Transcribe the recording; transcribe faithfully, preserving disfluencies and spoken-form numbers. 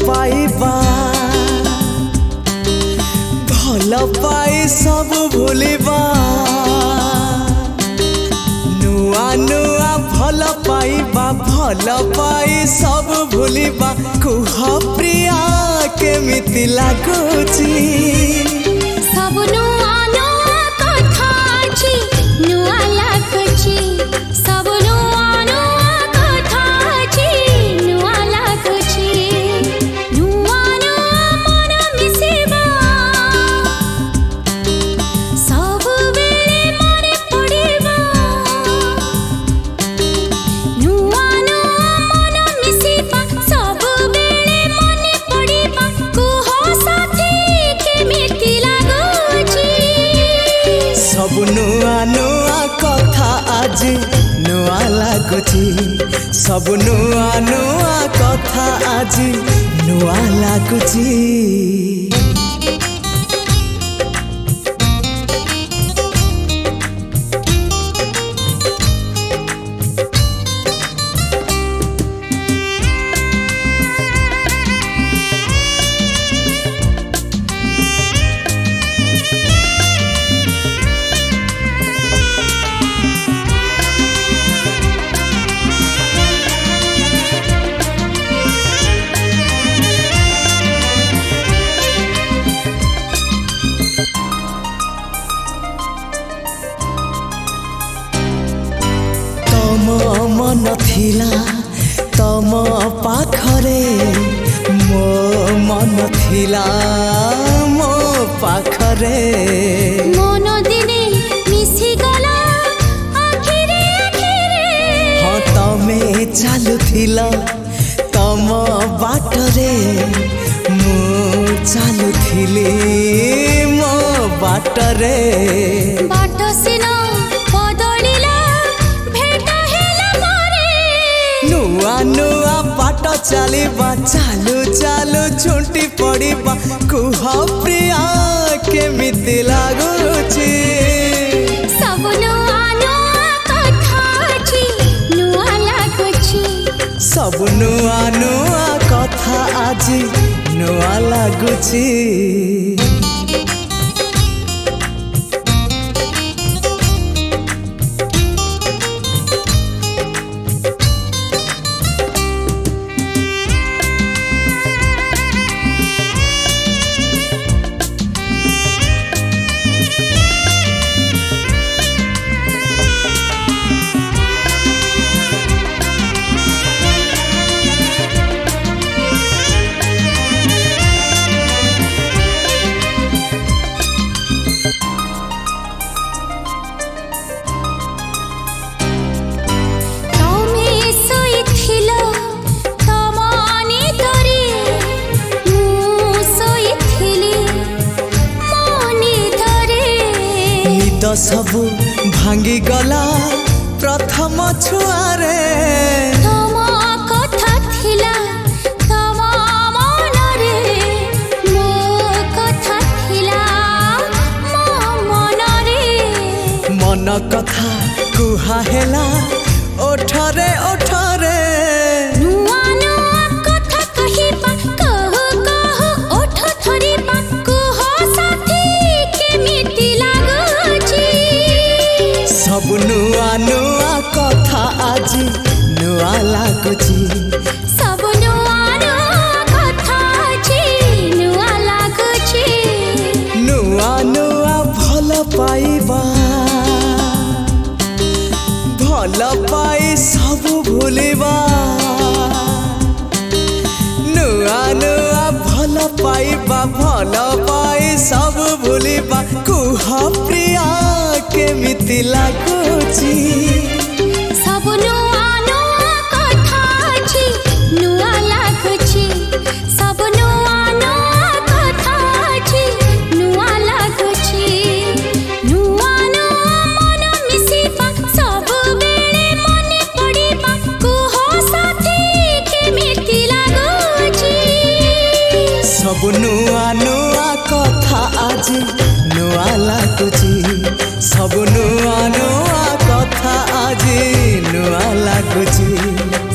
पाइबा भल पाई सब भूलिबा नुआ नुआ भल पाइबा भल पाई सब भूलिबा कुह प्रिया केमिति लागुची सब नुआ नुआ कथा अछि नुआ लागुची सब नुआ नुआ कथा अछि नुआ लागुची नुआ नुआ मन मिसिबा सब बेले मने पड़िबा नुआ नुआ मन मिसिबा सब बेले मने पड़िबा कुह साथी केमिति लागुची सब नुआ नुआ कथा आज नुआ लागुची सब नुआ नुआ कथा आज नुआ लागुची। मन थिला तम पाखरे मो मन थिला मो पाखरे मन दिने मिसी गला आखिरे आखिरे हाँ तमे चालुथिला तम बाटरे मु चालुथिली मो बाटरे बाट सिना बदलिला भेट हेला मारे नुआ नुआ बाट चलिबा चालू चालू छुंटी पड़िबा कुह प्रिया केमिति लागुची सब नुआ नुआ कथा अछि नुआ लागुची सब नुआ नुआ कथा आज नुआ लागुची। तो सबु भांगी गला प्रथम छुआरे तम कथा थिला तम मनरे मो कथा थिला मो मनरे मन कथा कुहा हेला ओठरे ओठरे नुआ नुआ कथा कहिबा कहु कहु ओठ थरिबा कुह साथी केमिति लागुची सब नुआ नुआ कथा आज नुआ लागुची सब नुआ नुआ कथा अछि नुआ लागुची नुआ नुआ भल पाइबा भल पाई सब भूलिबा नुआ नुआ भल पाइबा भल पाई सब भूलिबा कुह प्रिया केमिति लागुची सब नुआ नुआ कथा अछि नुआ लागुची सब नुआ नुआ कथा अछि नुआ लागुची नुआ नुआ मन मिसिबा सब बेले मने पड़िबा कुह साथी केमिति लागुची सब नुआ नुआ कथा आज नुआ लागुची सब नुआ नुआ कथा आज नुआ लागुची।